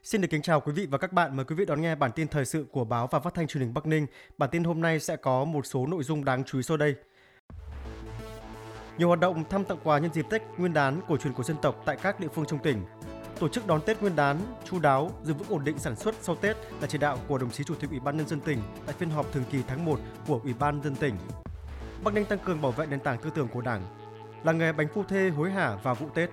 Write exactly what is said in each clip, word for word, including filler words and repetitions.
Xin được kính chào quý vị và các bạn. Mời quý vị đón nghe bản tin thời sự của báo và phát thanh truyền hình Bắc Ninh. Bản tin hôm nay sẽ có một số nội dung đáng chú ý sau đây. Nhiều hoạt động thăm tặng quà nhân dịp Tết Nguyên đán cổ truyền của dân tộc tại các địa phương trong tỉnh. Tổ chức đón Tết Nguyên đán chu đáo, giữ vững ổn định sản xuất sau Tết là chỉ đạo của đồng chí Chủ tịch Ủy ban nhân dân tỉnh tại phiên họp thường kỳ tháng một của Ủy ban nhân dân tỉnh. Bắc Ninh tăng cường bảo vệ nền tảng tư tưởng của Đảng. Làng nghề bánh phu thê hối hả vào vụ Tết.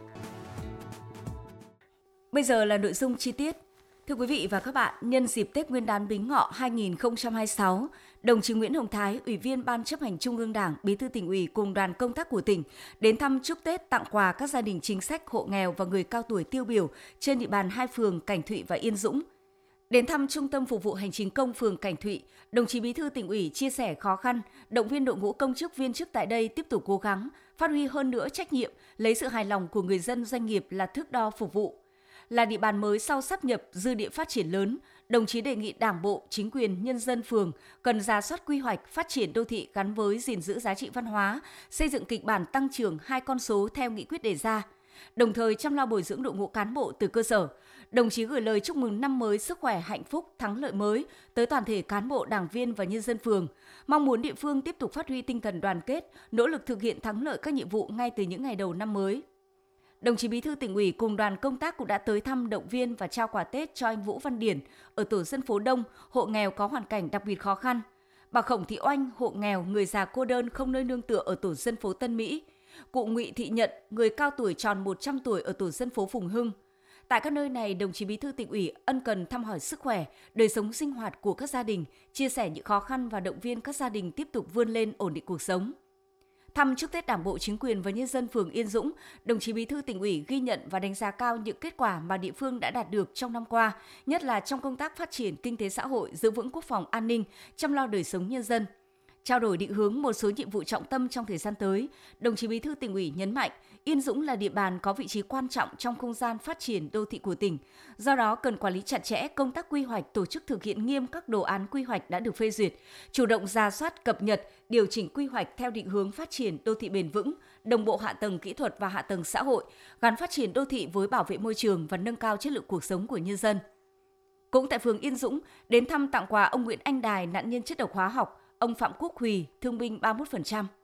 Bây giờ là nội dung chi tiết. Thưa quý vị và các bạn, nhân dịp Tết Nguyên đán Bính Ngọ hai nghìn không trăm hai mươi sáu, đồng chí Nguyễn Hồng Thái, Ủy viên Ban Chấp hành Trung ương Đảng, Bí thư Tỉnh ủy cùng đoàn công tác của tỉnh đến thăm chúc Tết, tặng quà các gia đình chính sách, hộ nghèo và người cao tuổi tiêu biểu trên địa bàn hai phường Cảnh Thụy và Yên Dũng. Đến thăm Trung tâm Phục vụ Hành chính công phường Cảnh Thụy, đồng chí Bí thư Tỉnh ủy chia sẻ khó khăn, động viên đội ngũ công chức viên chức tại đây tiếp tục cố gắng, phát huy hơn nữa trách nhiệm, lấy sự hài lòng của người dân doanh nghiệp là thước đo phục vụ. Là địa bàn mới sau sáp nhập, dư địa phát triển lớn, đồng chí đề nghị Đảng bộ, chính quyền, nhân dân phường cần rà soát quy hoạch phát triển đô thị gắn với gìn giữ giá trị văn hóa, xây dựng kịch bản tăng trưởng hai con số theo nghị quyết đề ra, đồng thời chăm lo bồi dưỡng đội ngũ cán bộ từ cơ sở. Đồng chí gửi lời chúc mừng năm mới sức khỏe, hạnh phúc, thắng lợi mới tới toàn thể cán bộ, đảng viên và nhân dân phường. Mong muốn địa phương tiếp tục phát huy tinh thần đoàn kết, nỗ lực thực hiện thắng lợi các nhiệm vụ ngay từ những ngày đầu năm mới. Đồng chí Bí thư Tỉnh ủy cùng đoàn công tác cũng đã tới thăm, động viên và trao quà Tết cho anh Vũ Văn Điển ở tổ dân phố Đông, hộ nghèo có hoàn cảnh đặc biệt khó khăn. Bà Khổng Thị Oanh, hộ nghèo, người già cô đơn không nơi nương tựa ở tổ dân phố Tân Mỹ. Cụ Ngụy Thị Nhận, người cao tuổi tròn một trăm tuổi ở tổ dân phố Phùng Hưng. Tại các nơi này, đồng chí Bí thư Tỉnh ủy ân cần thăm hỏi sức khỏe, đời sống sinh hoạt của các gia đình, chia sẻ những khó khăn và động viên các gia đình tiếp tục vươn lên ổn định cuộc sống. Thăm chúc Tết Đảng bộ, chính quyền và nhân dân phường Yên Dũng, đồng chí Bí thư Tỉnh ủy ghi nhận và đánh giá cao những kết quả mà địa phương đã đạt được trong năm qua, nhất là trong công tác phát triển kinh tế xã hội, giữ vững quốc phòng an ninh, chăm lo đời sống nhân dân. Trao đổi định hướng một số nhiệm vụ trọng tâm trong thời gian tới, đồng chí Bí thư Tỉnh ủy nhấn mạnh Yên Dũng là địa bàn có vị trí quan trọng trong không gian phát triển đô thị của tỉnh. Do đó, cần quản lý chặt chẽ công tác quy hoạch, tổ chức thực hiện nghiêm các đồ án quy hoạch đã được phê duyệt, chủ động rà soát, cập nhật, điều chỉnh quy hoạch theo định hướng phát triển đô thị bền vững, đồng bộ hạ tầng kỹ thuật và hạ tầng xã hội, gắn phát triển đô thị với bảo vệ môi trường và nâng cao chất lượng cuộc sống của nhân dân. Cũng tại phường Yên Dũng, đến thăm tặng quà ông Nguyễn Anh Đài, nạn nhân chất độc hóa học, ông Phạm Quốc Huy, thương binh ba mươi mốt phần trăm.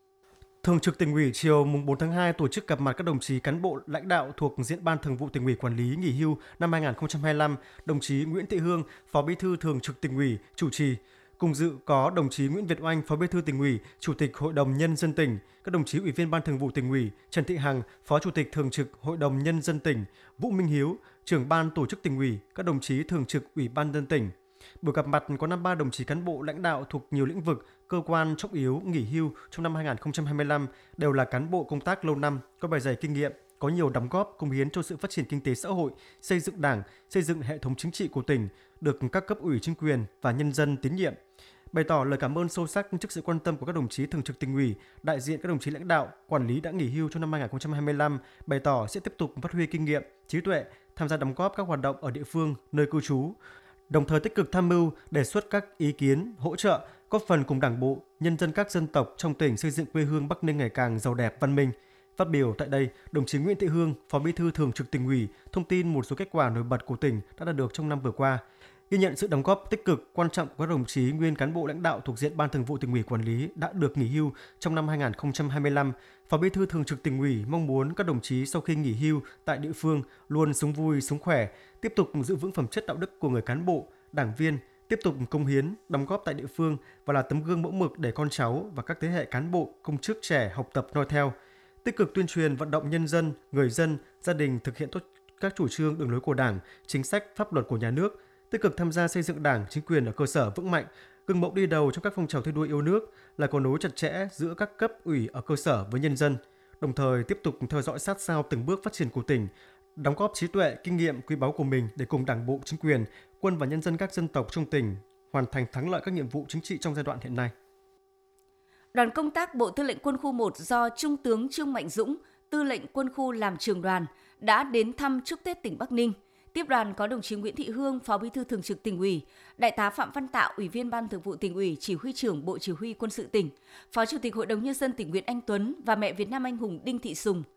Thường trực Tỉnh ủy chiều mùng bốn tháng hai tổ chức gặp mặt các đồng chí cán bộ lãnh đạo thuộc Diện Ban Thường vụ Tỉnh ủy quản lý nghỉ hưu năm hai nghìn không trăm hai mươi lăm, đồng chí Nguyễn Thị Hương, Phó Bí thư Thường trực Tỉnh ủy chủ trì. Cùng dự có đồng chí Nguyễn Việt Oanh, Phó Bí thư Tỉnh ủy, Chủ tịch Hội đồng Nhân dân tỉnh, các đồng chí Ủy viên Ban Thường vụ Tỉnh ủy, Trần Thị Hằng, Phó Chủ tịch Thường trực Hội đồng Nhân dân tỉnh, Vũ Minh Hiếu, Trưởng Ban Tổ chức Tỉnh ủy, các đồng chí Thường trực Ủy ban nhân dân tỉnh. Buổi gặp mặt có năm mươi ba đồng chí cán bộ lãnh đạo thuộc nhiều lĩnh vực, cơ quan trọng yếu nghỉ hưu trong năm hai nghìn không trăm hai mươi lăm, đều là cán bộ công tác lâu năm, có bề dày kinh nghiệm, có nhiều đóng góp cống hiến cho sự phát triển kinh tế xã hội, xây dựng Đảng, xây dựng hệ thống chính trị của tỉnh, được các cấp ủy chính quyền và nhân dân tín nhiệm. Bày tỏ lời cảm ơn sâu sắc trước sự quan tâm của các đồng chí Thường trực Tỉnh ủy, đại diện các đồng chí lãnh đạo, quản lý đã nghỉ hưu trong năm hai nghìn không trăm hai mươi lăm, bày tỏ sẽ tiếp tục phát huy kinh nghiệm, trí tuệ, tham gia đóng góp các hoạt động ở địa phương, nơi cư trú, đồng thời tích cực tham mưu, đề xuất các ý kiến, hỗ trợ, góp phần cùng Đảng bộ, nhân dân các dân tộc trong tỉnh xây dựng quê hương Bắc Ninh ngày càng giàu đẹp, văn minh. Phát biểu tại đây, đồng chí Nguyễn Thị Hương, Phó Bí thư Thường trực Tỉnh ủy, thông tin một số kết quả nổi bật của tỉnh đã đạt được trong năm vừa qua. Ghi nhận sự đóng góp tích cực, quan trọng của các đồng chí nguyên cán bộ lãnh đạo thuộc Diện Ban Thường vụ Tỉnh ủy quản lý đã được nghỉ hưu trong năm hai nghìn không trăm hai mươi lăm. Phó Bí thư Thường trực Tỉnh ủy mong muốn các đồng chí sau khi nghỉ hưu tại địa phương luôn sống vui, sống khỏe, tiếp tục giữ vững phẩm chất đạo đức của người cán bộ, đảng viên, tiếp tục cống hiến, đóng góp tại địa phương và là tấm gương mẫu mực để con cháu và các thế hệ cán bộ, công chức trẻ học tập noi theo. Tích cực tuyên truyền vận động nhân dân, người dân, gia đình thực hiện tốt các chủ trương đường lối của Đảng, chính sách, pháp luật của nhà nước, tích cực tham gia xây dựng Đảng, chính quyền ở cơ sở vững mạnh, gương mẫu đi đầu trong các phong trào thi đua yêu nước, là cầu nối chặt chẽ giữa các cấp ủy ở cơ sở với nhân dân, đồng thời tiếp tục theo dõi sát sao từng bước phát triển của tỉnh, đóng góp trí tuệ, kinh nghiệm quý báu của mình để cùng Đảng bộ, chính quyền, quân và nhân dân các dân tộc trong tỉnh hoàn thành thắng lợi các nhiệm vụ chính trị trong giai đoạn hiện nay. Đoàn công tác Bộ Tư lệnh Quân khu một do Trung tướng Trương Mạnh Dũng, Tư lệnh Quân khu làm trưởng đoàn, đã đến thăm chúc Tết tỉnh Bắc Ninh. Tiếp đoàn có đồng chí Nguyễn Thị Hương, Phó Bí thư Thường trực Tỉnh ủy, Đại tá Phạm Văn Tạo, Ủy viên Ban Thường vụ Tỉnh ủy, Chỉ huy trưởng Bộ Chỉ huy Quân sự tỉnh, Phó Chủ tịch Hội đồng Nhân dân tỉnh Nguyễn Anh Tuấn và mẹ Việt Nam anh hùng Đinh Thị Sùng.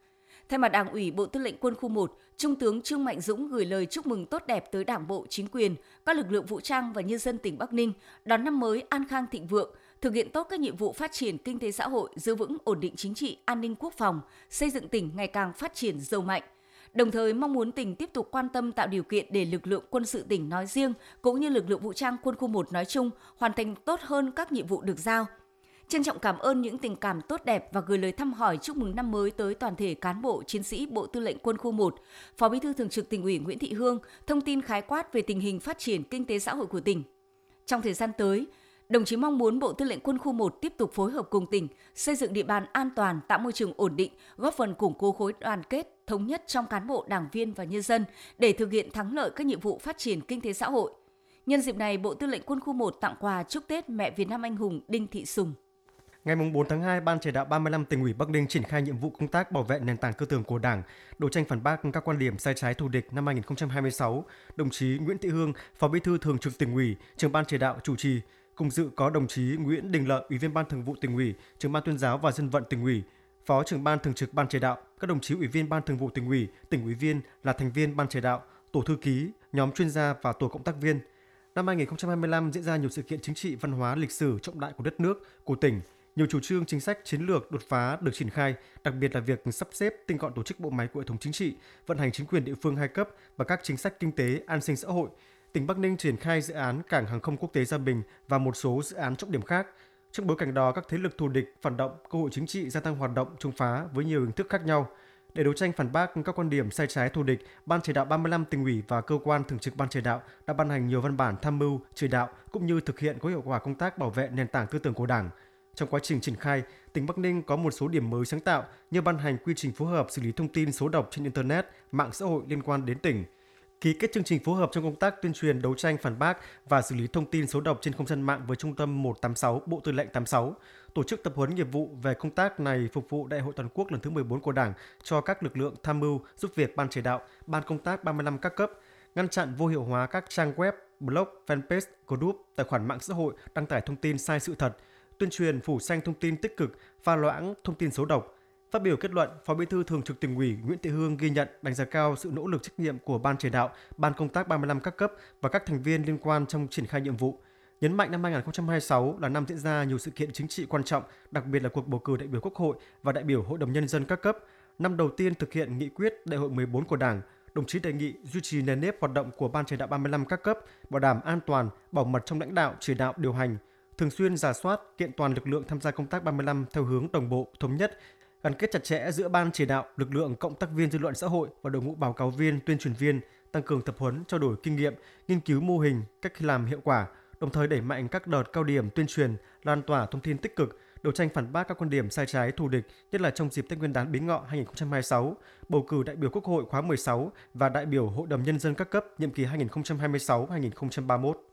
Thay mặt Đảng ủy Bộ Tư lệnh Quân khu một, Trung tướng Trương Mạnh Dũng gửi lời chúc mừng tốt đẹp tới Đảng bộ, chính quyền, các lực lượng vũ trang và nhân dân tỉnh Bắc Ninh đón năm mới an khang thịnh vượng, thực hiện tốt các nhiệm vụ phát triển kinh tế xã hội, giữ vững ổn định chính trị, an ninh quốc phòng, xây dựng tỉnh ngày càng phát triển giàu mạnh. Đồng thời mong muốn tỉnh tiếp tục quan tâm tạo điều kiện để lực lượng quân sự tỉnh nói riêng cũng như lực lượng vũ trang Quân khu một nói chung hoàn thành tốt hơn các nhiệm vụ được giao. Trân trọng cảm ơn những tình cảm tốt đẹp và gửi lời thăm hỏi chúc mừng năm mới tới toàn thể cán bộ, chiến sĩ Bộ Tư lệnh Quân khu một. Phó Bí thư Thường trực Tỉnh ủy Nguyễn Thị Hương thông tin khái quát về tình hình phát triển kinh tế xã hội của tỉnh. Trong thời gian tới, đồng chí mong muốn Bộ Tư lệnh Quân khu một tiếp tục phối hợp cùng tỉnh, xây dựng địa bàn an toàn, tạo môi trường ổn định, góp phần củng cố khối đoàn kết, thống nhất trong cán bộ, đảng viên và nhân dân để thực hiện thắng lợi các nhiệm vụ phát triển kinh tế xã hội. Nhân dịp này, Bộ Tư lệnh Quân khu một tặng quà chúc Tết mẹ Việt Nam anh hùng Đinh Thị Sùng. Ngày bốn tháng hai, Ban chỉ đạo ba mươi lăm Tỉnh ủy Bắc Ninh triển khai nhiệm vụ công tác bảo vệ nền tảng tư tưởng của Đảng, đấu tranh phản bác các quan điểm sai trái thù địch năm hai nghìn không trăm hai mươi sáu. Đồng chí Nguyễn Thị Hương, Phó Bí thư Thường trực Tỉnh ủy, Trưởng ban chỉ đạo chủ trì. Cùng dự có đồng chí Nguyễn Đình Lợi, Ủy viên Ban Thường vụ Tỉnh ủy, Trưởng ban Tuyên giáo và Dân vận Tỉnh ủy, Phó Trưởng ban Thường trực Ban chỉ đạo, các đồng chí Ủy viên Ban Thường vụ Tỉnh ủy, Tỉnh ủy viên là thành viên Ban chỉ đạo, tổ thư ký, nhóm chuyên gia và tổ cộng tác viên. Năm hai nghìn không trăm hai mươi lăm diễn ra nhiều sự kiện chính trị, văn hóa, lịch sử trọng đại của đất nước, của tỉnh. Nhiều chủ trương chính sách chiến lược đột phá được triển khai, đặc biệt là việc sắp xếp tinh gọn tổ chức bộ máy của hệ thống chính trị, vận hành chính quyền địa phương hai cấp và các chính sách kinh tế, an sinh xã hội. Tỉnh Bắc Ninh triển khai dự án cảng hàng không quốc tế Gia Bình và một số dự án trọng điểm khác. Trong bối cảnh đó, các thế lực thù địch, phản động, cơ hội chính trị gia tăng hoạt động chống phá với nhiều hình thức khác nhau. Để đấu tranh phản bác các quan điểm sai trái thù địch, Ban chỉ đạo ba mươi lăm Tỉnh ủy và cơ quan thường trực Ban chỉ đạo đã ban hành nhiều văn bản tham mưu, chỉ đạo cũng như thực hiện có hiệu quả công tác bảo vệ nền tảng tư tưởng của Đảng. Trong quá trình triển khai, tỉnh Bắc Ninh có một số điểm mới sáng tạo như ban hành quy trình phối hợp xử lý thông tin xấu độc trên Internet, mạng xã hội liên quan đến tỉnh, ký kết chương trình phối hợp trong công tác tuyên truyền đấu tranh phản bác và xử lý thông tin xấu độc trên không gian mạng với Trung tâm một tám sáu Bộ Tư lệnh tám sáu, tổ chức tập huấn nghiệp vụ về công tác này phục vụ Đại hội toàn quốc lần thứ mười bốn của Đảng cho các lực lượng tham mưu giúp việc Ban chỉ đạo, Ban công tác ba mươi lăm các cấp, ngăn chặn vô hiệu hóa các trang web, blog, fanpage, group, tài khoản mạng xã hội đăng tải thông tin sai sự thật, tuyên truyền phủ xanh thông tin tích cực, pha loãng thông tin xấu độc. Phát biểu kết luận, Phó Bí thư Thường trực Tỉnh ủy Nguyễn Thị Hương ghi nhận, đánh giá cao sự nỗ lực trách nhiệm của Ban chỉ đạo, Ban công tác ba mươi lăm các cấp và các thành viên liên quan trong triển khai nhiệm vụ. Nhấn mạnh năm hai nghìn không trăm hai mươi sáu là năm diễn ra nhiều sự kiện chính trị quan trọng, đặc biệt là cuộc bầu cử đại biểu Quốc hội và đại biểu Hội đồng Nhân dân các cấp. Năm đầu tiên thực hiện nghị quyết Đại hội mười bốn của Đảng, đồng chí đề nghị duy trì nền nếp hoạt động của Ban chỉ đạo ba mươi lăm các cấp, bảo đảm an toàn, bảo mật trong lãnh đạo, chỉ đạo, điều hành, thường xuyên rà soát, kiện toàn lực lượng tham gia công tác ba mươi lăm theo hướng đồng bộ, thống nhất, gắn kết chặt chẽ giữa Ban chỉ đạo, lực lượng cộng tác viên dư luận xã hội và đội ngũ báo cáo viên, tuyên truyền viên, tăng cường tập huấn, trao đổi kinh nghiệm, nghiên cứu mô hình, cách làm hiệu quả, đồng thời đẩy mạnh các đợt cao điểm tuyên truyền, lan tỏa thông tin tích cực, đấu tranh phản bác các quan điểm sai trái thù địch, nhất là trong dịp Tết Nguyên đán Bính Ngọ hai nghìn không trăm hai mươi sáu, bầu cử đại biểu Quốc hội khóa mười sáu và đại biểu Hội đồng Nhân dân các cấp nhiệm kỳ hai nghìn không trăm hai mươi sáu đến hai nghìn không trăm ba mươi mốt.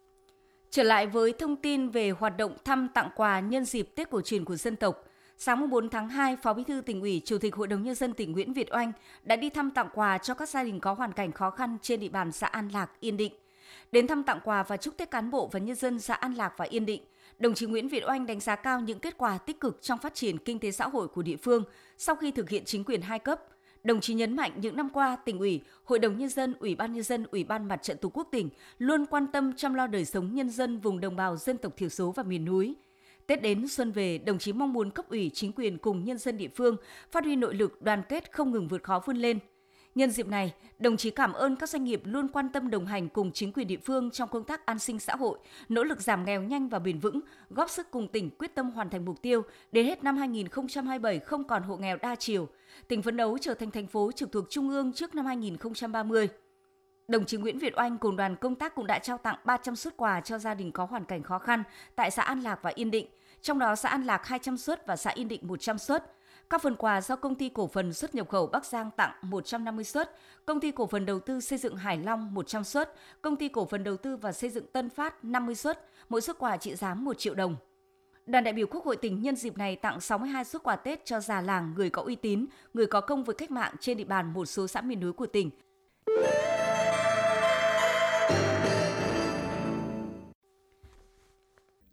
Trở lại với thông tin về hoạt động thăm tặng quà nhân dịp Tết cổ truyền của dân tộc, sáng bốn tháng hai, Phó Bí thư Tỉnh ủy, Chủ tịch Hội đồng Nhân dân tỉnh Nguyễn Việt Oanh đã đi thăm tặng quà cho các gia đình có hoàn cảnh khó khăn trên địa bàn xã An Lạc, Yên Định. Đến thăm tặng quà và chúc Tết cán bộ và nhân dân xã An Lạc và Yên Định, đồng chí Nguyễn Việt Oanh đánh giá cao những kết quả tích cực trong phát triển kinh tế xã hội của địa phương sau khi thực hiện chính quyền hai cấp. Đồng chí nhấn mạnh những năm qua, Tỉnh ủy, Hội đồng Nhân dân, Ủy ban Nhân dân, Ủy ban Mặt trận Tổ quốc tỉnh luôn quan tâm chăm lo đời sống nhân dân vùng đồng bào dân tộc thiểu số và miền núi. Tết đến xuân về, đồng chí mong muốn cấp ủy, chính quyền cùng nhân dân địa phương phát huy nội lực đoàn kết không ngừng vượt khó vươn lên. Nhân dịp này, đồng chí cảm ơn các doanh nghiệp luôn quan tâm đồng hành cùng chính quyền địa phương trong công tác an sinh xã hội, nỗ lực giảm nghèo nhanh và bền vững, góp sức cùng tỉnh quyết tâm hoàn thành mục tiêu đến hết năm hai nghìn không trăm hai mươi bảy không còn hộ nghèo đa chiều. Tỉnh phấn đấu trở thành thành phố trực thuộc Trung ương trước năm hai nghìn không trăm ba mươi. Đồng chí Nguyễn Việt Oanh cùng đoàn công tác cũng đã trao tặng ba trăm suất quà cho gia đình có hoàn cảnh khó khăn tại xã An Lạc và Yên Định, trong đó xã An Lạc hai trăm suất và xã Yên Định một trăm suất. Các phần quà do Công ty Cổ phần Xuất nhập khẩu Bắc Giang tặng một trăm năm mươi suất, Công ty Cổ phần Đầu tư Xây dựng Hải Long một trăm suất, Công ty Cổ phần Đầu tư và Xây dựng Tân Phát năm mươi suất, mỗi suất quà trị giá một triệu đồng. Đoàn đại biểu Quốc hội tỉnh nhân dịp này tặng sáu mươi hai suất quà Tết cho già làng, người có uy tín, người có công với cách mạng trên địa bàn một số xã miền núi của tỉnh.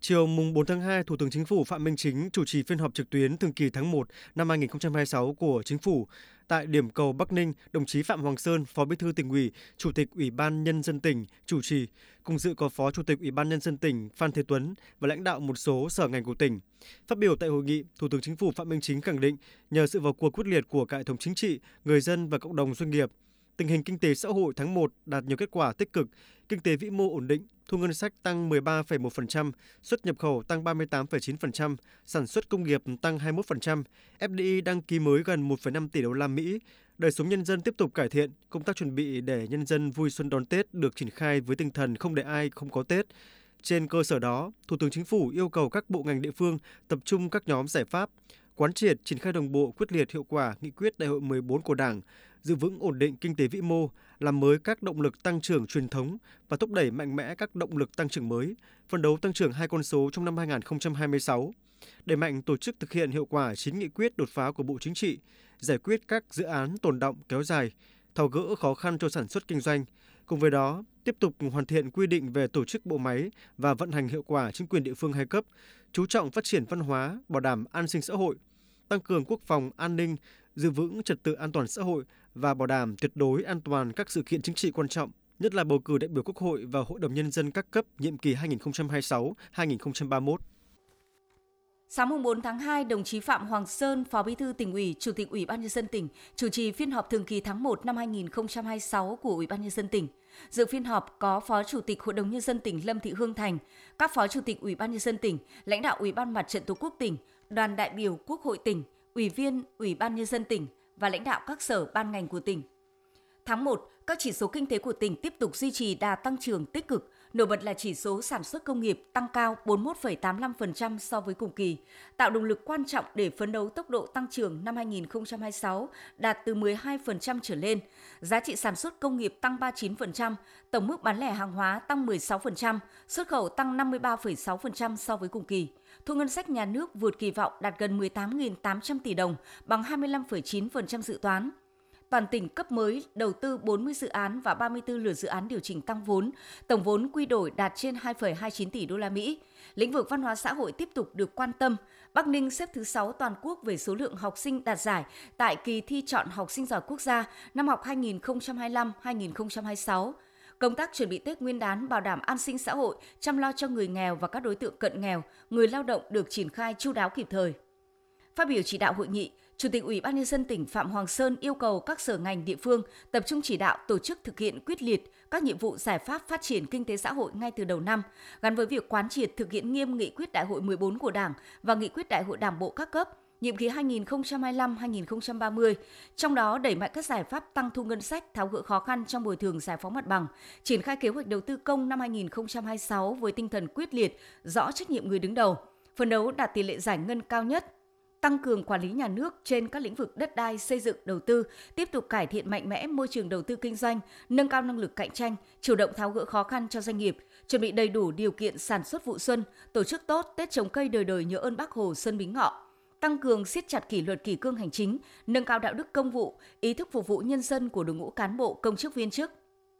Chiều mùng bốn tháng hai, Thủ tướng Chính phủ Phạm Minh Chính chủ trì phiên họp trực tuyến thường kỳ tháng một năm hai nghìn không trăm hai mươi sáu của Chính phủ. Tại điểm cầu Bắc Ninh, đồng chí Phạm Hoàng Sơn, Phó Bí thư Tỉnh ủy, Chủ tịch Ủy ban Nhân dân tỉnh chủ trì. Cùng dự có Phó Chủ tịch Ủy ban Nhân dân tỉnh Phan Thế Tuấn và lãnh đạo một số sở ngành của tỉnh. Phát biểu tại hội nghị, Thủ tướng Chính phủ Phạm Minh Chính khẳng định nhờ sự vào cuộc quyết liệt của cả hệ thống chính trị, người dân và cộng đồng doanh nghiệp, tình hình kinh tế xã hội tháng một đạt nhiều kết quả tích cực, kinh tế vĩ mô ổn định, thu ngân sách tăng mười ba phẩy một phần trăm, xuất nhập khẩu tăng ba mươi tám phẩy chín phần trăm, sản xuất công nghiệp tăng hai mươi mốt phần trăm, ép đê i đăng ký mới gần một phẩy năm tỷ đô la Mỹ, đời sống nhân dân tiếp tục cải thiện, công tác chuẩn bị để nhân dân vui xuân đón Tết được triển khai với tinh thần không để ai không có Tết. Trên cơ sở đó, Thủ tướng Chính phủ yêu cầu các bộ ngành địa phương tập trung các nhóm giải pháp, quán triệt triển khai đồng bộ quyết liệt hiệu quả nghị quyết Đại hội mười bốn của Đảng, giữ vững ổn định kinh tế vĩ mô, làm mới các động lực tăng trưởng truyền thống và thúc đẩy mạnh mẽ các động lực tăng trưởng mới, phấn đấu tăng trưởng hai con số trong năm hai nghìn không trăm hai mươi sáu. Đẩy mạnh tổ chức thực hiện hiệu quả chín nghị quyết đột phá của Bộ Chính trị, giải quyết các dự án tồn đọng kéo dài, tháo gỡ khó khăn cho sản xuất kinh doanh. Cùng với đó, tiếp tục hoàn thiện quy định về tổ chức bộ máy và vận hành hiệu quả chính quyền địa phương hai cấp, chú trọng phát triển văn hóa, bảo đảm an sinh xã hội, tăng cường quốc phòng an ninh, giữ vững trật tự an toàn xã hội và bảo đảm tuyệt đối an toàn các sự kiện chính trị quan trọng, nhất là bầu cử đại biểu Quốc hội và Hội đồng Nhân dân các cấp nhiệm kỳ hai nghìn không trăm hai mươi sáu đến hai nghìn không trăm ba mươi mốt. Sáng mùng bốn tháng hai, đồng chí Phạm Hoàng Sơn, Phó Bí thư Tỉnh ủy, Chủ tịch Ủy ban Nhân dân tỉnh chủ trì phiên họp thường kỳ tháng một năm hai nghìn không trăm hai mươi sáu của Ủy ban Nhân dân tỉnh. Dự phiên họp có Phó Chủ tịch Hội đồng Nhân dân tỉnh Lâm Thị Hương Thành, các Phó Chủ tịch Ủy ban Nhân dân tỉnh, lãnh đạo Ủy ban Mặt trận Tổ quốc tỉnh, đoàn đại biểu Quốc hội tỉnh, Ủy viên Ủy ban Nhân dân tỉnh và lãnh đạo các sở ban ngành của tỉnh. Tháng một, các chỉ số kinh tế của tỉnh tiếp tục duy trì đà tăng trưởng tích cực, nổi bật là chỉ số sản xuất công nghiệp tăng cao bốn mươi mốt phẩy tám mươi lăm phần trăm so với cùng kỳ, tạo động lực quan trọng để phấn đấu tốc độ tăng trưởng năm hai nghìn không trăm hai mươi sáu đạt từ mười hai phần trăm trở lên. Giá trị sản xuất công nghiệp tăng ba mươi chín phần trăm, tổng mức bán lẻ hàng hóa tăng mười sáu phần trăm, xuất khẩu tăng năm mươi ba phẩy sáu phần trăm so với cùng kỳ. Thu ngân sách nhà nước vượt kỳ vọng đạt gần mười tám nghìn tám trăm tỷ đồng, bằng hai mươi lăm phẩy chín phần trăm dự toán. Toàn tỉnh cấp mới đầu tư bốn mươi dự án và ba mươi tư lượt dự án điều chỉnh tăng vốn, tổng vốn quy đổi đạt trên hai phẩy hai mươi chín tỷ đô la Mỹ. Lĩnh vực văn hóa xã hội tiếp tục được quan tâm. Bắc Ninh xếp thứ sáu toàn quốc về số lượng học sinh đạt giải tại kỳ thi chọn học sinh giỏi quốc gia năm học hai nghìn không trăm hai mươi lăm đến hai nghìn không trăm hai mươi sáu. Công tác chuẩn bị Tết Nguyên đán bảo đảm an sinh xã hội, chăm lo cho người nghèo và các đối tượng cận nghèo, người lao động được triển khai chu đáo kịp thời. Phát biểu chỉ đạo hội nghị, Chủ tịch Ủy ban Nhân dân tỉnh Phạm Hoàng Sơn yêu cầu các sở ngành địa phương tập trung chỉ đạo tổ chức thực hiện quyết liệt các nhiệm vụ giải pháp phát triển kinh tế xã hội ngay từ đầu năm, gắn với việc quán triệt thực hiện nghiêm nghị quyết Đại hội mười bốn của Đảng và nghị quyết Đại hội Đảng bộ các cấp, nhiệm kỳ hai nghìn không trăm hai mươi lăm đến hai nghìn không trăm ba mươi, trong đó đẩy mạnh các giải pháp tăng thu ngân sách, tháo gỡ khó khăn trong bồi thường giải phóng mặt bằng, triển khai kế hoạch đầu tư công năm hai nghìn không trăm hai mươi sáu với tinh thần quyết liệt, rõ trách nhiệm người đứng đầu, phấn đấu đạt tỷ lệ giải ngân cao nhất, tăng cường quản lý nhà nước trên các lĩnh vực đất đai, xây dựng, đầu tư, tiếp tục cải thiện mạnh mẽ môi trường đầu tư kinh doanh, nâng cao năng lực cạnh tranh, chủ động tháo gỡ khó khăn cho doanh nghiệp, chuẩn bị đầy đủ điều kiện sản xuất vụ xuân, tổ chức tốt Tết trồng cây đời đời nhớ ơn Bác Hồ Xuân Bính Ngọ, tăng cường siết chặt kỷ luật kỷ cương hành chính, nâng cao đạo đức công vụ, ý thức phục vụ nhân dân của đội ngũ cán bộ, công chức viên chức.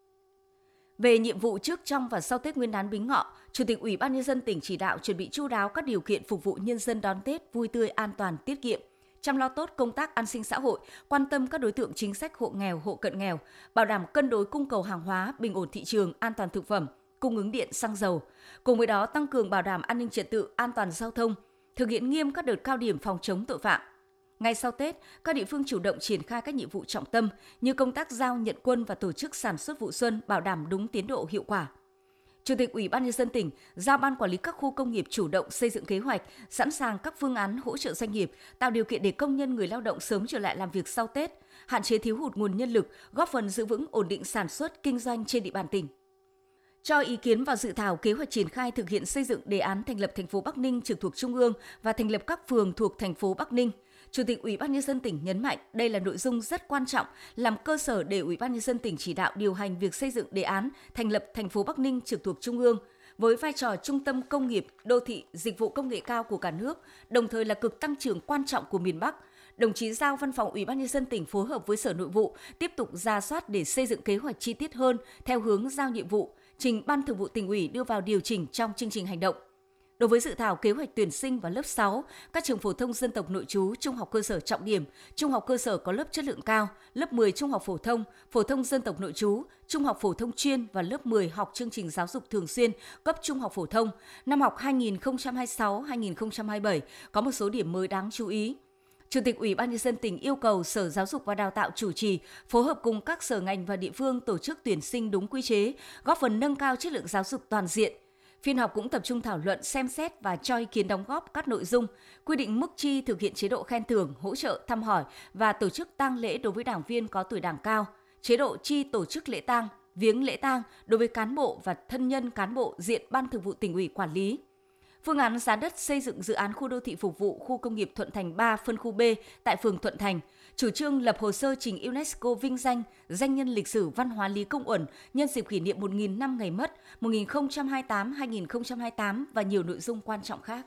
Về nhiệm vụ trước, trong và sau Tết Nguyên đán Bính Ngọ, Chủ tịch Ủy ban Nhân dân tỉnh chỉ đạo chuẩn bị chu đáo các điều kiện phục vụ nhân dân đón Tết vui tươi, an toàn, tiết kiệm, chăm lo tốt công tác an sinh xã hội, quan tâm các đối tượng chính sách hộ nghèo, hộ cận nghèo, bảo đảm cân đối cung cầu hàng hóa, bình ổn thị trường, an toàn thực phẩm, cung ứng điện, xăng dầu. Cùng với đó, tăng cường bảo đảm an ninh trật tự, an toàn giao thông, thực hiện nghiêm các đợt cao điểm phòng chống tội phạm. Ngay sau Tết, các địa phương chủ động triển khai các nhiệm vụ trọng tâm như công tác giao nhận quân và tổ chức sản xuất vụ xuân bảo đảm đúng tiến độ, hiệu quả. Chủ tịch Ủy ban Nhân dân tỉnh giao Ban Quản lý các khu công nghiệp chủ động xây dựng kế hoạch, sẵn sàng các phương án hỗ trợ doanh nghiệp, tạo điều kiện để công nhân, người lao động sớm trở lại làm việc sau Tết, hạn chế thiếu hụt nguồn nhân lực, góp phần giữ vững ổn định sản xuất, kinh doanh trên địa bàn tỉnh. Cho ý kiến vào dự thảo kế hoạch triển khai thực hiện xây dựng đề án thành lập thành phố Bắc Ninh trực thuộc Trung ương và thành lập các phường thuộc thành phố Bắc Ninh, Chủ tịch Ủy ban Nhân dân tỉnh nhấn mạnh đây là nội dung rất quan trọng, làm cơ sở để Ủy ban Nhân dân tỉnh chỉ đạo điều hành việc xây dựng đề án thành lập thành phố Bắc Ninh trực thuộc Trung ương, với vai trò trung tâm công nghiệp, đô thị, dịch vụ công nghệ cao của cả nước, đồng thời là cực tăng trưởng quan trọng của miền Bắc. Đồng chí giao Văn phòng Ủy ban Nhân dân tỉnh phối hợp với Sở Nội vụ tiếp tục rà soát để xây dựng kế hoạch chi tiết hơn theo hướng giao nhiệm vụ, trình Ban Thường vụ Tỉnh ủy đưa vào điều chỉnh trong chương trình hành động. Đối với dự thảo kế hoạch tuyển sinh vào lớp sáu, các trường phổ thông dân tộc nội trú, trung học cơ sở trọng điểm, trung học cơ sở có lớp chất lượng cao, lớp mười trung học phổ thông, phổ thông dân tộc nội trú, trung học phổ thông chuyên và lớp mười học chương trình giáo dục thường xuyên cấp trung học phổ thông năm học hai nghìn không trăm hai mươi sáu hai nghìn không trăm hai mươi bảy có một số điểm mới đáng chú ý. Chủ tịch Ủy ban Nhân dân tỉnh yêu cầu Sở Giáo dục và Đào tạo chủ trì, phối hợp cùng các sở ngành và địa phương tổ chức tuyển sinh đúng quy chế, góp phần nâng cao chất lượng giáo dục toàn diện. Phiên họp cũng tập trung thảo luận, xem xét và cho ý kiến đóng góp các nội dung, quy định mức chi thực hiện chế độ khen thưởng, hỗ trợ, thăm hỏi và tổ chức tang lễ đối với đảng viên có tuổi đảng cao, chế độ chi tổ chức lễ tang, viếng lễ tang đối với cán bộ và thân nhân cán bộ diện Ban Thường vụ Tỉnh ủy quản lý. Phương án giá đất xây dựng dự án khu đô thị phục vụ khu công nghiệp Thuận Thành ba phân khu B tại phường Thuận Thành, chủ trương lập hồ sơ trình UNESCO vinh danh danh nhân lịch sử văn hóa Lý Công Uẩn nhân dịp kỷ niệm một nghìn năm ngày mất một nghìn không trăm hai mươi tám đến hai nghìn không trăm hai mươi tám và nhiều nội dung quan trọng khác.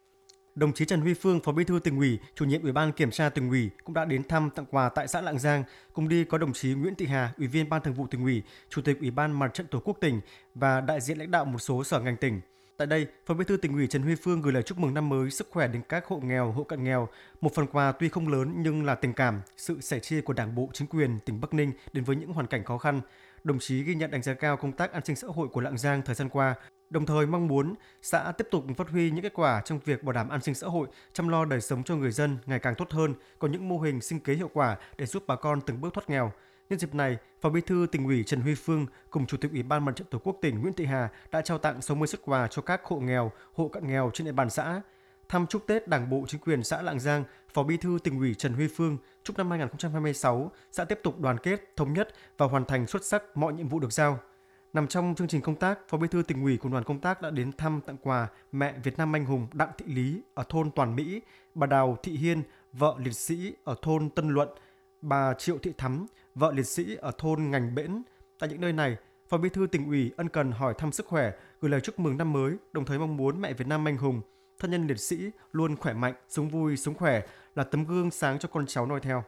Đồng chí Trần Huy Phương, Phó Bí thư Tỉnh ủy, Chủ nhiệm Ủy ban Kiểm tra Tỉnh ủy cũng đã đến thăm tặng quà tại xã Lạng Giang. Cùng đi có đồng chí Nguyễn Thị Hà, Ủy viên Ban Thường vụ Tỉnh ủy, Chủ tịch Ủy ban Mặt trận Tổ quốc tỉnh và đại diện lãnh đạo một số sở ngành tỉnh. Tại đây, Phó Bí thư Tỉnh ủy Trần Huy Phương gửi lời chúc mừng năm mới sức khỏe đến các hộ nghèo, hộ cận nghèo. Một phần quà tuy không lớn nhưng là tình cảm, sự sẻ chia của Đảng bộ, chính quyền tỉnh Bắc Ninh đến với những hoàn cảnh khó khăn. Đồng chí ghi nhận đánh giá cao công tác an sinh xã hội của Lạng Giang thời gian qua, đồng thời mong muốn xã tiếp tục phát huy những kết quả trong việc bảo đảm an sinh xã hội, chăm lo đời sống cho người dân ngày càng tốt hơn, có những mô hình sinh kế hiệu quả để giúp bà con từng bước thoát nghèo. Nhân dịp này, Phó Bí thư Tỉnh ủy Trần Huy Phương cùng Chủ tịch Ủy ban Mặt trận Tổ quốc tỉnh Nguyễn Thị Hà đã trao tặng sáu mươi suất quà cho các hộ nghèo, hộ cận nghèo trên địa bàn xã. Thăm chúc Tết Đảng bộ, chính quyền xã Lạng Giang, Phó Bí thư Tỉnh ủy Trần Huy Phương chúc năm hai nghìn không trăm hai mươi sáu xã tiếp tục đoàn kết, thống nhất và hoàn thành xuất sắc mọi nhiệm vụ được giao. Nằm trong chương trình công tác, Phó Bí thư Tỉnh ủy cùng đoàn công tác đã đến thăm tặng quà mẹ Việt Nam anh hùng Đặng Thị Lý ở thôn Toàn Mỹ, bà Đào Thị Hiên, vợ liệt sĩ ở thôn Tân Luận, bà Triệu Thị Thắm, vợ liệt sĩ ở thôn Ngành Bễn. Tại những nơi này, Phó Bí thư Tỉnh ủy ân cần hỏi thăm sức khỏe, gửi lời chúc mừng năm mới, đồng thời mong muốn mẹ Việt Nam anh hùng, thân nhân liệt sĩ luôn khỏe mạnh, sống vui, sống khỏe, là tấm gương sáng cho con cháu noi theo.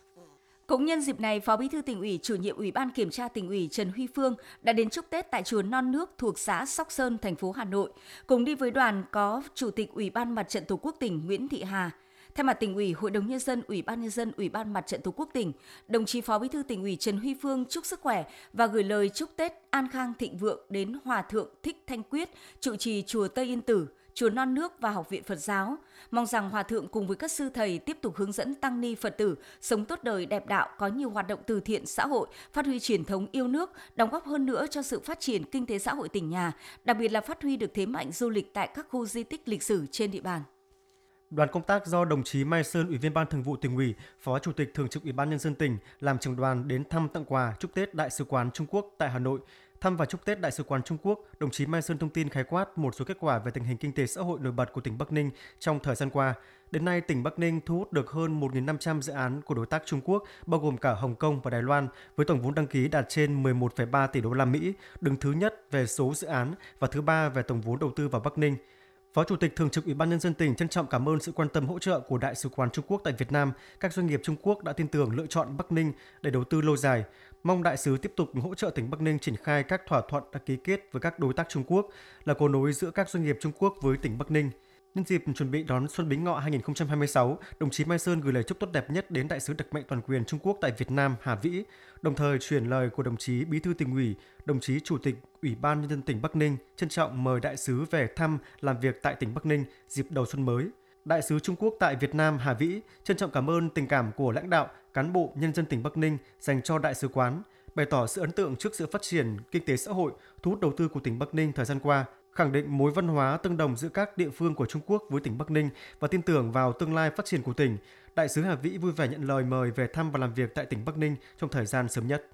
Cũng nhân dịp này, Phó Bí thư Tỉnh ủy, Chủ nhiệm Ủy ban Kiểm tra Tỉnh ủy Trần Huy Phương đã đến chúc Tết tại chùa Non Nước thuộc xã Sóc Sơn, thành phố Hà Nội. Cùng đi với đoàn có Chủ tịch Ủy ban Mặt trận Tổ quốc tỉnh Nguyễn Thị Hà. Thay mặt Tỉnh ủy, Hội đồng Nhân dân, Ủy ban Nhân dân, Ủy ban Mặt trận Tổ quốc tỉnh, đồng chí Phó Bí thư Tỉnh ủy Trần Huy Phương chúc sức khỏe và gửi lời chúc Tết an khang thịnh vượng đến Hòa thượng Thích Thanh Quyết, trụ trì chùa Tây Yên Tử, chùa Non Nước và Học viện Phật giáo. Mong rằng Hòa thượng cùng với các sư thầy tiếp tục hướng dẫn tăng ni Phật tử sống tốt đời đẹp đạo, có nhiều hoạt động từ thiện xã hội, phát huy truyền thống yêu nước, đóng góp hơn nữa cho sự phát triển kinh tế xã hội tỉnh nhà, đặc biệt là phát huy được thế mạnh du lịch tại các khu di tích lịch sử trên địa bàn. Đoàn công tác do đồng chí Mai Sơn, Ủy viên Ban Thường vụ Tỉnh ủy, Phó Chủ tịch Thường trực Ủy ban Nhân dân tỉnh làm trưởng đoàn đến thăm tặng quà chúc Tết Đại sứ quán Trung Quốc tại Hà Nội. Thăm và chúc Tết Đại sứ quán Trung Quốc, đồng chí Mai Sơn thông tin khái quát một số kết quả về tình hình kinh tế xã hội nổi bật của tỉnh Bắc Ninh trong thời gian qua. Đến nay, tỉnh Bắc Ninh thu hút được hơn một nghìn năm trăm dự án của đối tác Trung Quốc, bao gồm cả Hồng Kông và Đài Loan, với tổng vốn đăng ký đạt trên mười một phẩy ba tỷ đô la Mỹ, đứng thứ nhất về số dự án và thứ ba về tổng vốn đầu tư vào Bắc Ninh. Phó Chủ tịch Thường trực Ủy ban Nhân dân tỉnh trân trọng cảm ơn sự quan tâm hỗ trợ của Đại sứ quán Trung Quốc tại Việt Nam. Các doanh nghiệp Trung Quốc đã tin tưởng lựa chọn Bắc Ninh để đầu tư lâu dài. Mong đại sứ tiếp tục hỗ trợ tỉnh Bắc Ninh triển khai các thỏa thuận đã ký kết với các đối tác Trung Quốc, là cầu nối giữa các doanh nghiệp Trung Quốc với tỉnh Bắc Ninh. Nhân dịp chuẩn bị đón Xuân Bính Ngọ hai nghìn không trăm hai mươi sáu, đồng chí Mai Sơn gửi lời chúc tốt đẹp nhất đến đại sứ đặc mệnh toàn quyền Trung Quốc tại Việt Nam Hà Vĩ, đồng thời truyền lời của đồng chí Bí thư Tỉnh ủy, đồng chí Chủ tịch Ủy ban Nhân dân tỉnh Bắc Ninh trân trọng mời đại sứ về thăm làm việc tại tỉnh Bắc Ninh dịp đầu xuân mới. Đại sứ Trung Quốc tại Việt Nam Hà Vĩ trân trọng cảm ơn tình cảm của lãnh đạo, cán bộ, nhân dân tỉnh Bắc Ninh dành cho đại sứ quán, bày tỏ sự ấn tượng trước sự phát triển kinh tế xã hội, thu hút đầu tư của tỉnh Bắc Ninh thời gian qua, khẳng định mối văn hóa tương đồng giữa các địa phương của Trung Quốc với tỉnh Bắc Ninh và tin tưởng vào tương lai phát triển của tỉnh. Đại sứ Hà Vĩ vui vẻ nhận lời mời về thăm và làm việc tại tỉnh Bắc Ninh trong thời gian sớm nhất.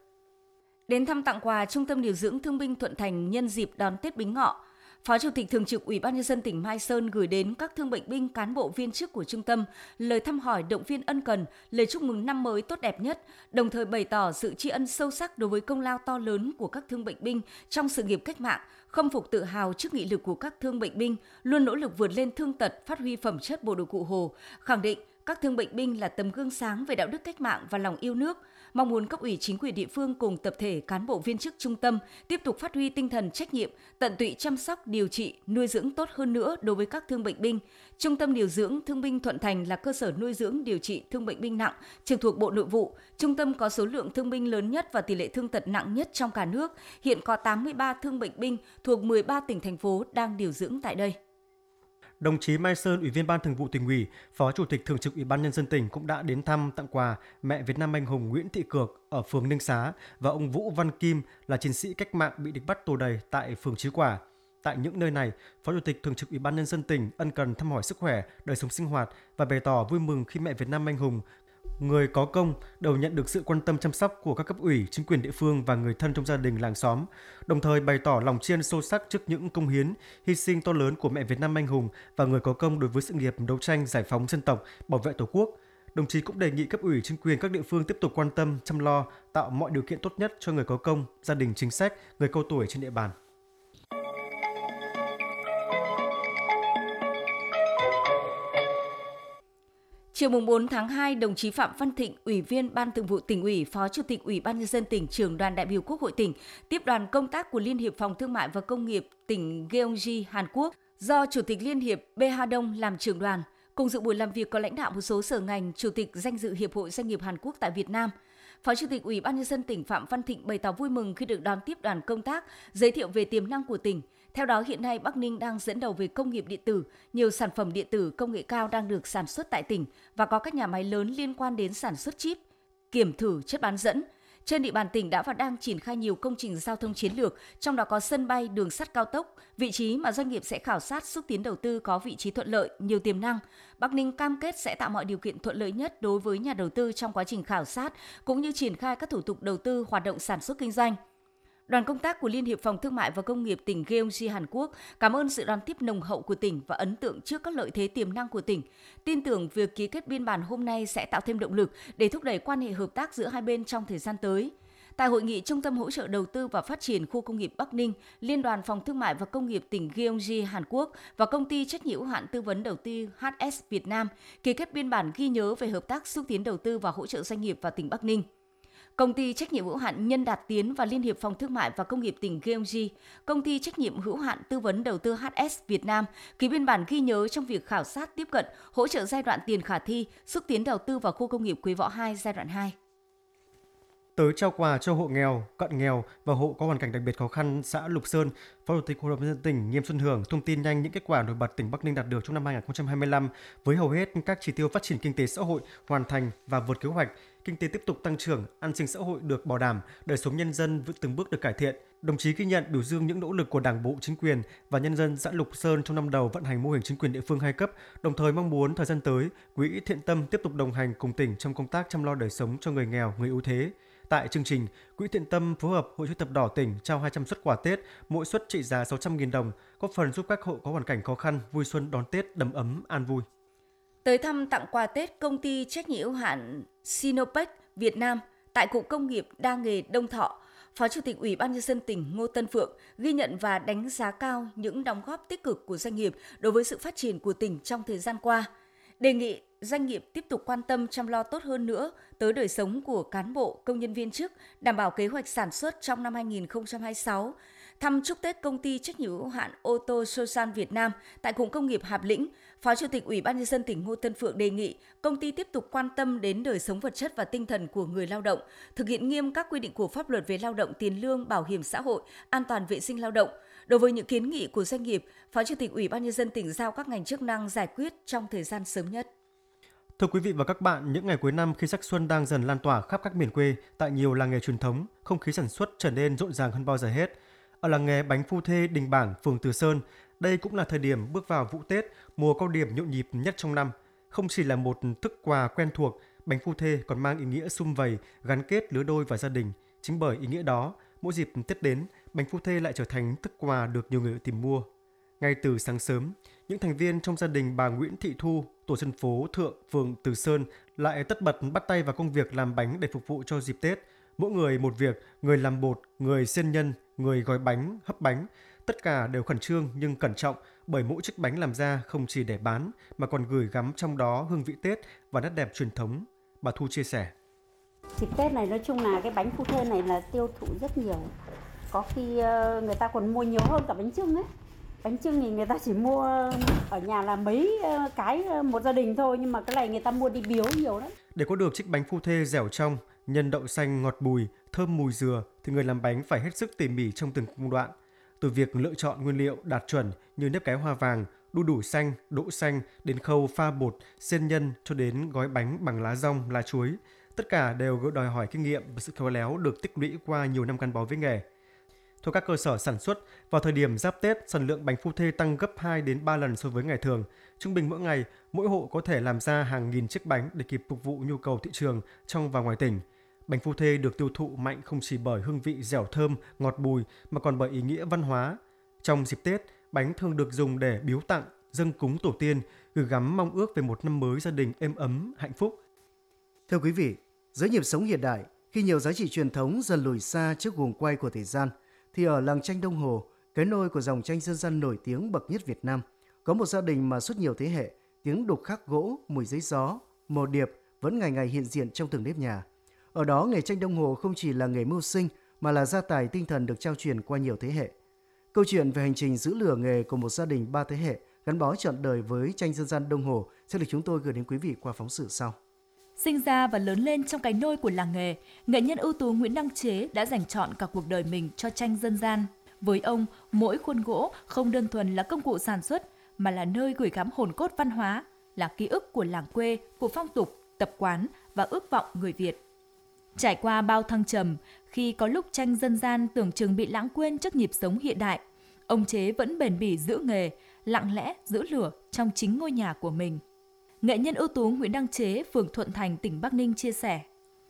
Đến thăm tặng quà Trung tâm điều dưỡng Thương binh Thuận Thành nhân dịp đón Tết Bính Ngọ, Phó Chủ tịch Thường trực Ủy ban Nhân dân tỉnh Mai Sơn gửi đến các thương bệnh binh, cán bộ viên chức của trung tâm lời thăm hỏi, động viên ân cần, lời chúc mừng năm mới tốt đẹp nhất, đồng thời bày tỏ sự tri ân sâu sắc đối với công lao to lớn của các thương bệnh binh trong sự nghiệp cách mạng, khâm phục tự hào trước nghị lực của các thương bệnh binh, luôn nỗ lực vượt lên thương tật, phát huy phẩm chất bộ đội Cụ Hồ, khẳng định các thương bệnh binh là tấm gương sáng về đạo đức cách mạng và lòng yêu nước, mong muốn cấp ủy chính quyền địa phương cùng tập thể cán bộ viên chức trung tâm tiếp tục phát huy tinh thần trách nhiệm, tận tụy chăm sóc, điều trị, nuôi dưỡng tốt hơn nữa đối với các thương bệnh binh. Trung tâm điều dưỡng thương binh Thuận Thành là cơ sở nuôi dưỡng điều trị thương bệnh binh nặng trực thuộc Bộ Nội vụ. Trung tâm có số lượng thương binh lớn nhất và tỷ lệ thương tật nặng nhất trong cả nước. Hiện có tám mươi ba thương bệnh binh thuộc mười ba tỉnh thành phố đang điều dưỡng tại đây. Đồng chí Mai Sơn, Ủy viên Ban Thường vụ Tỉnh ủy, Phó Chủ tịch Thường trực Ủy ban Nhân dân tỉnh cũng đã đến thăm tặng quà mẹ Việt Nam anh hùng Nguyễn Thị Cược ở phường Ninh Xá và ông Vũ Văn Kim là chiến sĩ cách mạng bị địch bắt tù đày tại phường Chí Quả. Tại những nơi này, Phó Chủ tịch Thường trực Ủy ban Nhân dân tỉnh ân cần thăm hỏi sức khỏe, đời sống sinh hoạt và bày tỏ vui mừng khi mẹ Việt Nam anh hùng, người có công đều nhận được sự quan tâm chăm sóc của các cấp ủy, chính quyền địa phương và người thân trong gia đình làng xóm, đồng thời bày tỏ lòng tri ân sâu sắc trước những công hiến, hy sinh to lớn của mẹ Việt Nam anh hùng và người có công đối với sự nghiệp đấu tranh giải phóng dân tộc, bảo vệ Tổ quốc. Đồng chí cũng đề nghị cấp ủy chính quyền các địa phương tiếp tục quan tâm, chăm lo, tạo mọi điều kiện tốt nhất cho người có công, gia đình chính sách, người cao tuổi trên địa bàn. Chiều mùng bốn tháng hai, đồng chí Phạm Văn Thịnh, Ủy viên Ban Thường vụ Tỉnh ủy, Phó Chủ tịch Ủy ban Nhân dân tỉnh, trưởng đoàn đại biểu Quốc hội tỉnh, tiếp đoàn công tác của Liên hiệp Phòng Thương mại và Công nghiệp tỉnh Gyeonggi, Hàn Quốc, do Chủ tịch Liên hiệp Bae Ha-dong làm trưởng đoàn. Cùng dự buổi làm việc có lãnh đạo một số sở ngành, Chủ tịch danh dự Hiệp hội Doanh nghiệp Hàn Quốc tại Việt Nam. Phó Chủ tịch Ủy ban Nhân dân tỉnh Phạm Văn Thịnh bày tỏ vui mừng khi được đón tiếp đoàn công tác, giới thiệu về tiềm năng của tỉnh. Theo đó, hiện nay Bắc Ninh đang dẫn đầu về công nghiệp điện tử, nhiều sản phẩm điện tử công nghệ cao đang được sản xuất tại tỉnh và có các nhà máy lớn liên quan đến sản xuất chip, kiểm thử chất bán dẫn. Trên địa bàn tỉnh đã và đang triển khai nhiều công trình giao thông chiến lược, trong đó có sân bay, đường sắt cao tốc, vị trí mà doanh nghiệp sẽ khảo sát xúc tiến đầu tư có vị trí thuận lợi, nhiều tiềm năng. Bắc Ninh cam kết sẽ tạo mọi điều kiện thuận lợi nhất đối với nhà đầu tư trong quá trình khảo sát, cũng như triển khai các thủ tục đầu tư hoạt động sản xuất kinh doanh. Đoàn công tác của Liên hiệp Phòng Thương mại và Công nghiệp tỉnh Gyeonggi, Hàn Quốc cảm ơn sự đón tiếp nồng hậu của tỉnh và ấn tượng trước các lợi thế tiềm năng của tỉnh. Tin tưởng việc ký kết biên bản hôm nay sẽ tạo thêm động lực để thúc đẩy quan hệ hợp tác giữa hai bên trong thời gian tới. Tại hội nghị Trung tâm hỗ trợ đầu tư và phát triển khu công nghiệp Bắc Ninh, Liên đoàn Phòng Thương mại và Công nghiệp tỉnh Gyeonggi, Hàn Quốc và Công ty trách nhiệm hữu hạn tư vấn đầu tư hát ét Việt Nam ký kết biên bản ghi nhớ về hợp tác xúc tiến đầu tư và hỗ trợ doanh nghiệp vào tỉnh Bắc Ninh. Công ty trách nhiệm hữu hạn Nhân Đạt Tiến và Liên hiệp Phòng Thương mại và Công nghiệp tỉnh Gyeonggi, Công ty trách nhiệm hữu hạn tư vấn đầu tư hát ét Việt Nam ký biên bản ghi nhớ trong việc khảo sát tiếp cận, hỗ trợ giai đoạn tiền khả thi, xúc tiến đầu tư vào khu công nghiệp Quế Võ hai giai đoạn hai. Tới trao quà cho hộ nghèo, cận nghèo và hộ có hoàn cảnh đặc biệt khó khăn xã Lục Sơn, Phó Chủ tịch Hội đồng nhân dân tỉnh Nghiêm Xuân Hưởng thông tin nhanh những kết quả nổi bật tỉnh Bắc Ninh đạt được trong năm hai không hai lăm với hầu hết các chỉ tiêu phát triển kinh tế xã hội hoàn thành và vượt kế hoạch, kinh tế tiếp tục tăng trưởng, an sinh xã hội được bảo đảm, đời sống nhân dân từng bước được cải thiện. Đồng chí ghi nhận biểu dương những nỗ lực của Đảng bộ, chính quyền và nhân dân xã Lục Sơn trong năm đầu vận hành mô hình chính quyền địa phương hai cấp, đồng thời mong muốn thời gian tới, Quỹ Thiện Tâm tiếp tục đồng hành cùng tỉnh trong công tác chăm lo đời sống cho người nghèo, người yếu thế. Tại chương trình, Quỹ Thiện Tâm phối hợp Hội chữ thập đỏ tỉnh trao hai trăm suất quà Tết, mỗi suất trị giá sáu trăm nghìn đồng, góp phần giúp các hộ có hoàn cảnh khó khăn vui xuân đón Tết đầm ấm an vui. Tới thăm tặng quà Tết công ty trách nhiệm hữu hạn Sinopec Việt Nam tại Cục Công nghiệp Đa nghề Đông Thọ, Phó Chủ tịch Ủy ban Nhân dân tỉnh Ngô Tân Phượng ghi nhận và đánh giá cao những đóng góp tích cực của doanh nghiệp đối với sự phát triển của tỉnh trong thời gian qua. Đề nghị doanh nghiệp tiếp tục quan tâm chăm lo tốt hơn nữa tới đời sống của cán bộ, công nhân viên chức, đảm bảo kế hoạch sản xuất trong năm hai không hai sáu. Thăm chúc Tết công ty trách nhiệm hữu hạn ô tô Sosan Việt Nam tại Cụm Công nghiệp Hạp Lĩnh, Phó Chủ tịch Ủy ban Nhân dân tỉnh Ngô Tân Phượng đề nghị công ty tiếp tục quan tâm đến đời sống vật chất và tinh thần của người lao động, thực hiện nghiêm các quy định của pháp luật về lao động, tiền lương, bảo hiểm xã hội, an toàn vệ sinh lao động. Đối với những kiến nghị của doanh nghiệp, Phó Chủ tịch Ủy ban Nhân dân tỉnh giao các ngành chức năng giải quyết trong thời gian sớm nhất. Thưa quý vị và các bạn, những ngày cuối năm khi sắc xuân đang dần lan tỏa khắp các miền quê, tại nhiều làng nghề truyền thống, không khí sản xuất trở nên rộn ràng hơn bao giờ hết. Ở làng nghề bánh phu thê Đình Bảng, phường Từ Sơn, đây cũng là thời điểm bước vào vụ Tết, mùa cao điểm nhộn nhịp nhất trong năm. Không chỉ là một thức quà quen thuộc, bánh phu thê còn mang ý nghĩa sum vầy, gắn kết lứa đôi và gia đình. Chính bởi ý nghĩa đó, mỗi dịp Tết đến, bánh phu thê lại trở thành thức quà được nhiều người tìm mua. Ngay từ sáng sớm, những thành viên trong gia đình bà Nguyễn Thị Thu, tổ dân phố Thượng, phường Từ Sơn lại tất bật bắt tay vào công việc làm bánh để phục vụ cho dịp Tết. Mỗi người một việc, người làm bột, người xiên nhân, người gói bánh, hấp bánh. Tất cả đều khẩn trương nhưng cẩn trọng bởi mỗi chiếc bánh làm ra không chỉ để bán mà còn gửi gắm trong đó hương vị Tết và nét đẹp truyền thống. Bà Thu chia sẻ. Dịp Tết này nói chung là cái bánh phu thê này là tiêu thụ rất nhiều. Có khi người ta còn mua nhiều hơn cả bánh chưng ấy. Bánh chưng thì người ta chỉ mua ở nhà là mấy cái một gia đình thôi, nhưng mà cái này người ta mua đi biếu nhiều lắm. Để có được chiếc bánh phu thê dẻo trong, nhân đậu xanh ngọt bùi, thơm mùi dừa thì người làm bánh phải hết sức tỉ mỉ trong từng công đoạn. Từ việc lựa chọn nguyên liệu đạt chuẩn như nếp cái hoa vàng, đu đủ xanh, đỗ xanh đến khâu pha bột, xên nhân cho đến gói bánh bằng lá dong, lá chuối. Tất cả đều đòi hỏi kinh nghiệm và sự khéo léo được tích lũy qua nhiều năm gắn bó với nghề. Theo các cơ sở sản xuất, vào thời điểm giáp Tết, sản lượng bánh phu thê tăng gấp hai đến ba lần so với ngày thường. Trung bình mỗi ngày, mỗi hộ có thể làm ra hàng nghìn chiếc bánh để kịp phục vụ nhu cầu thị trường trong và ngoài tỉnh. Bánh phu thê được tiêu thụ mạnh không chỉ bởi hương vị dẻo thơm, ngọt bùi mà còn bởi ý nghĩa văn hóa. Trong dịp Tết, bánh thường được dùng để biếu tặng, dâng cúng tổ tiên, gửi gắm mong ước về một năm mới gia đình êm ấm, hạnh phúc. Thưa quý vị, với nhịp sống hiện đại, khi nhiều giá trị truyền thống dần lùi xa trước guồng quay của thời gian, thì ở làng tranh Đông Hồ, cái nôi của dòng tranh dân gian nổi tiếng bậc nhất Việt Nam, có một gia đình mà suốt nhiều thế hệ, tiếng đục khắc gỗ, mùi giấy gió, màu điệp vẫn ngày ngày hiện diện trong từng nếp nhà. Ở đó, nghề tranh Đông Hồ không chỉ là nghề mưu sinh mà là gia tài tinh thần được trao truyền qua nhiều thế hệ. Câu chuyện về hành trình giữ lửa nghề của một gia đình ba thế hệ gắn bó trọn đời với tranh dân gian Đông Hồ sẽ được chúng tôi gửi đến quý vị qua phóng sự sau. Sinh ra và lớn lên trong cái nôi của làng nghề, nghệ nhân ưu tú Nguyễn Đăng Chế đã dành trọn cả cuộc đời mình cho tranh dân gian. Với ông, mỗi khuôn gỗ không đơn thuần là công cụ sản xuất, mà là nơi gửi gắm hồn cốt văn hóa, là ký ức của làng quê, của phong tục, tập quán và ước vọng người Việt. Trải qua bao thăng trầm, khi có lúc tranh dân gian tưởng chừng bị lãng quên trước nhịp sống hiện đại, ông Chế vẫn bền bỉ giữ nghề, lặng lẽ giữ lửa trong chính ngôi nhà của mình. Nghệ nhân ưu tú Nguyễn Đăng Chế, phường Thuận Thành, tỉnh Bắc Ninh chia sẻ.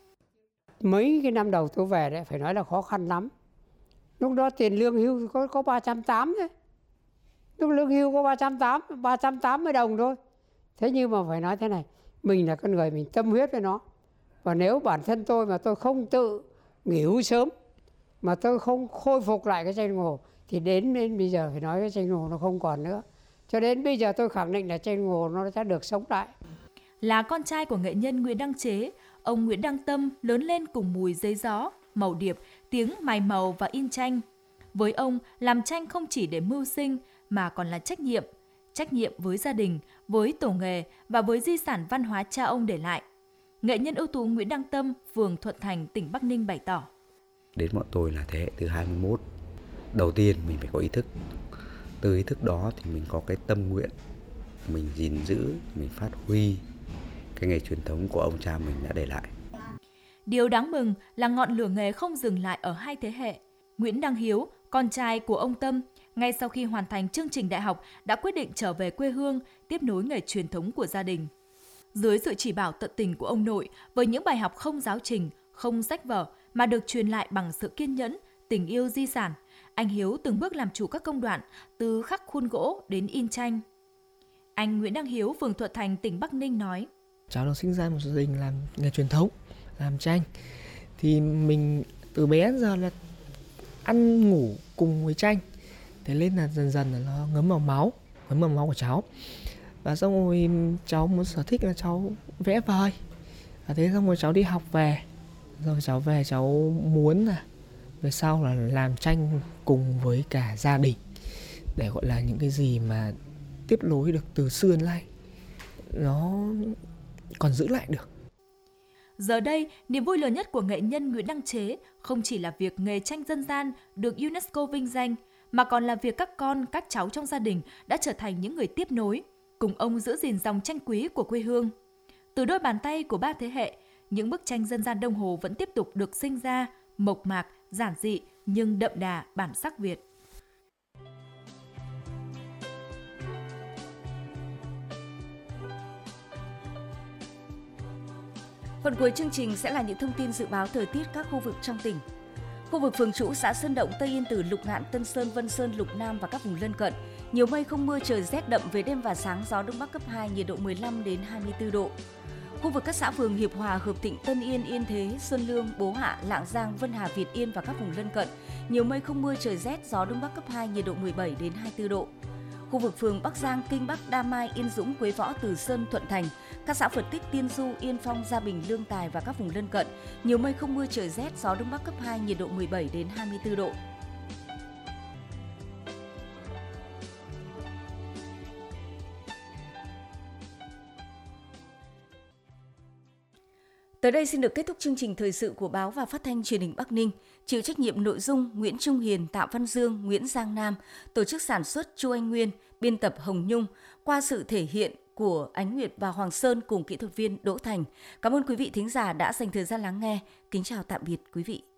Mấy cái năm đầu tôi về đấy phải nói là khó khăn lắm. Lúc đó tiền lương hưu có có ba trăm tám mươi thôi. Lúc lương hưu có ba trăm tám mươi, ba trăm tám mươi đồng thôi. Thế nhưng mà phải nói thế này, mình là con người mình tâm huyết với nó. Và nếu bản thân tôi mà tôi không tự nghỉ hưu sớm, mà tôi không khôi phục lại cái tranh Đông Hồ, thì đến đến bây giờ phải nói cái tranh Đông Hồ nó không còn nữa. Cho đến bây giờ tôi khẳng định là tranh Đông Hồ nó sẽ được sống lại. Là con trai của nghệ nhân Nguyễn Đăng Chế, ông Nguyễn Đăng Tâm lớn lên cùng mùi giấy gió, màu điệp, tiếng mài màu và in tranh. Với ông, làm tranh không chỉ để mưu sinh mà còn là trách nhiệm. Trách nhiệm với gia đình, với tổ nghề và với di sản văn hóa cha ông để lại. Nghệ nhân ưu tú Nguyễn Đăng Tâm, phường Thuận Thành, tỉnh Bắc Ninh bày tỏ. Đến bọn tôi là thế hệ thứ hai mươi mốt. Đầu tiên mình phải có ý thức. Từ ý thức đó thì mình có cái tâm nguyện, mình gìn giữ, mình phát huy cái nghề truyền thống của ông cha mình đã để lại. Điều đáng mừng là ngọn lửa nghề không dừng lại ở hai thế hệ. Nguyễn Đăng Hiếu, con trai của ông Tâm, ngay sau khi hoàn thành chương trình đại học đã quyết định trở về quê hương, tiếp nối nghề truyền thống của gia đình. Dưới sự chỉ bảo tận tình của ông nội, với những bài học không giáo trình, không sách vở mà được truyền lại bằng sự kiên nhẫn, tình yêu di sản, anh Hiếu từng bước làm chủ các công đoạn từ khắc khuôn gỗ đến in tranh. Anh Nguyễn Đăng Hiếu, phường Thuận Thành, tỉnh Bắc Ninh nói: Cháu được sinh ra một gia đình làm nghề truyền thống, làm tranh. Thì mình từ bé đến giờ là ăn ngủ cùng với tranh. Thế nên là dần dần là nó ngấm vào máu, ngấm vào máu của cháu. Và xong rồi cháu muốn sở thích là cháu vẽ vời. Và thế xong rồi cháu đi học về. Rồi cháu về cháu muốn là về sau là làm tranh cùng với cả gia đình. Để gọi là những cái gì mà tiếp nối được từ xưa đến nay nó còn giữ lại được. Giờ đây, niềm vui lớn nhất của nghệ nhân Nguyễn Đăng Chế không chỉ là việc nghề tranh dân gian được UNESCO vinh danh, mà còn là việc các con, các cháu trong gia đình đã trở thành những người tiếp nối, cùng ông giữ gìn dòng tranh quý của quê hương. Từ đôi bàn tay của ba thế hệ, những bức tranh dân gian Đông Hồ vẫn tiếp tục được sinh ra, mộc mạc, giản dị nhưng đậm đà bản sắc Việt. Phần cuối chương trình sẽ là những thông tin dự báo thời tiết các khu vực trong tỉnh. Khu vực Phường Trũ, xã Sơn Động, Tây Yên Tử, Lục Ngạn, Tân Sơn, Vân Sơn, Lục Nam và các vùng lân cận, nhiều mây không mưa, trời rét đậm, về đêm và sáng gió đông bắc cấp hai, nhiệt độ mười lăm đến hai mươi tư độ. Khu vực các xã phường Hiệp Hòa, Hợp Thịnh, Tân Yên, Yên Thế, Xuân Lương, Bố Hạ, Lạng Giang, Vân Hà, Việt Yên và các vùng lân cận, nhiều mây không mưa, trời rét, gió đông bắc cấp hai, nhiệt độ mười bảy đến hai mươi tư độ. khu vực phường Bắc Giang, Kinh Bắc, Đa Mai, Yên Dũng, Quế Võ, Từ Sơn, Thuận Thành, các xã Phật Tích, Tiên Du, Yên Phong, Gia Bình, Lương Tài và các vùng lân cận. Nhiều mây không mưa, trời rét, gió đông bắc cấp hai, nhiệt độ mười bảy đến hai mươi tư độ. Tới đây xin được kết thúc chương trình thời sự của Báo và Phát thanh Truyền hình Bắc Ninh. Chịu trách nhiệm nội dung Nguyễn Trung Hiền, Tạ Văn Dương, Nguyễn Giang Nam, tổ chức sản xuất Chu Anh Nguyên, biên tập Hồng Nhung, qua sự thể hiện của Ánh Nguyệt và Hoàng Sơn cùng kỹ thuật viên Đỗ Thành. Cảm ơn quý vị thính giả đã dành thời gian lắng nghe. Kính chào tạm biệt quý vị.